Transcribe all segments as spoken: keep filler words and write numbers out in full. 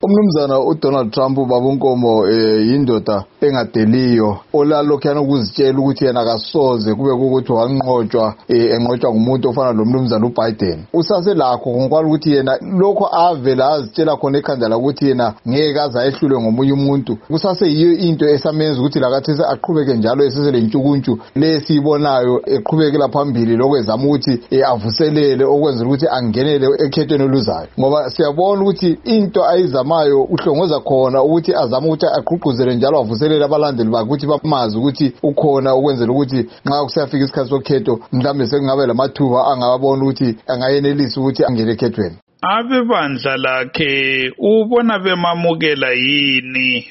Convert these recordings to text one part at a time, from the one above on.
Umnumzana uDonald Trump babunkomo yindoda engadeliyo olalokhana ukuzitshela ukuthi yena akasoze kube ukuthi wanqotshwa enqotshwa ngumuntu ofana lo mnumzana uBiden. Usase lakho ngokwala ukuthi yena lokho avela azitshela khona ekhanda ukuthi yena ngeke aza ehlulwe ngomunye umuntu. Kusase yiyo into esamenza ukuthi lakathi aqhubeke njalo esesele ntshukuntshu lesibonayo eqhubekela phambili lokwezama ukuthi avuselele okwenza ukuthi angenele ekhethweni oluzayo. Ngoba siyabona ukuthi into ayizamayo uhlongoza khona ukuthi azama ukuthi aqhuquzele njalo avuselele abalandeli bakhe ukuthi bamazi ukuthi ukhona ukwenzela ukuthi nxa kusiyafika isikhathi sokhetho mhlambe sekungabe lamathuba angabona ukuthi angayenelisa ukuthi angene ekhethweni. Abebandla lakhe ubona bemamukela yini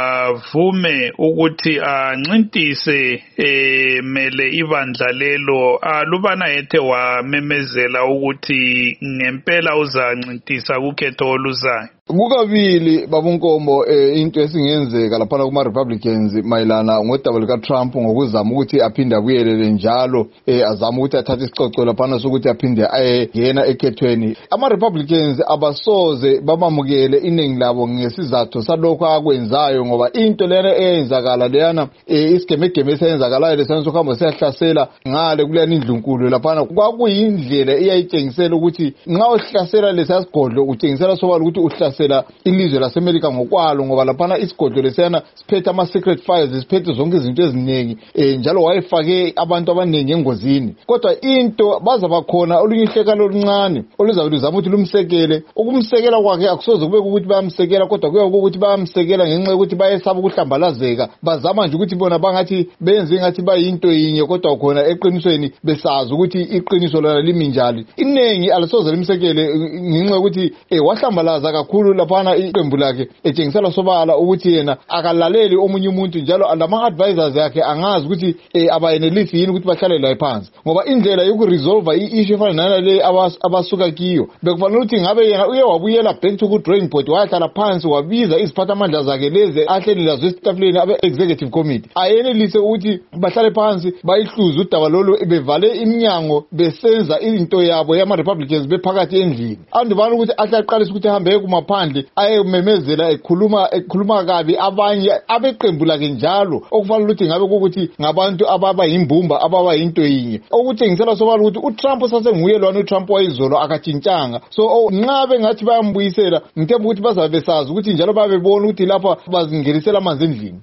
bavume ukuthi ancintise emele ibandla lelo alubana ethe wamemezela ukuthi ngempela uzancintisa ukhetho oluzayo? Kukabili babunkomo into esingenzeka lapha kuma Republicans mayelana ngodaba lika Trump ngokuzama ukuthi aphinde abuyelele njalo azama ukuthi athathe isicoco lapha sokuthi aphinde ayengena ekhethweni. Ama Republicans abasoze bamamukele iningi labo ngesizathu salokho akwenzayo ngoba into lena eyenzakala leyana isigemegeme esenzakalayo lesanso kuhamba siyahlasela ngale kuleni indlunkulu lapha kwakuyindlela eyayitshengisela ukuthi nxa uhlasela lesasigodlo utshengisela sobala ukuthi uhlasela ilizwe laseMelika ngokwalo ngoba lapha isigodlo lesana siphethe ama secret files siphethe zonke izinto eziningi njalo wayefake abantu abaningi engozini. Kodwa into baza bakhona olunye ihlekalo oluncane oluzabe luzama ukuthi lumsekele. Ukumsekela kwakhe akusoze kube ukuthi bayamsekela kodwa kuya ukuthi bayamsekela ngenxa ukuthi bayesaba ukuhlambalazeka. Bazama nje ukuthi bona bangathi benze ngathi bayinto yinye kodwa khona eqinisweni besazi ukuthi iqiniso lona limi njalo. Inengi alisoze limsekele ngenxa ukuthi wahlambalaza kakhulu lapha iqembu lakhe etshengisela sobala ukuthi yena akalaleli omunye umuntu njalo lama advisors yakhe angazi ukuthi abayenelisi yini ukuthi bahlale la phansi ngoba indlela yokuresolve i-issue efana nale abasuka kiyo bekufanele ukuthi ngabe yena uye wabuyela back to drawing board wahlala phansi wabiza iziphathamandla zakhe lezi ahleli lazo esitafuleni abe executive committee ayenelise ukuthi bahlale phansi bayihluze udaba lolu bevale iminyango besenza into yabo yama Republicans bephakathi endlini andibana ukuthi ahlaqalisa ukuthi ahambe kumaphandle ayememezela ekhuluma ekhuluma kabi abanye abeqembu lakhe njalo okufanele ukuthi ngabe ukuthi ngabantu ababa yimbumba ababa yinto yinye okutshengisela sobala ukuthi uTrump sasenguye lwana uTrump wayizolo akatshintshanga. So nqabe ngathi bayambuyisela ngithemba ukuthi bazabe besazi ukuthi njalo babebona ukuthi lapha bazingelisela amanzi endlini.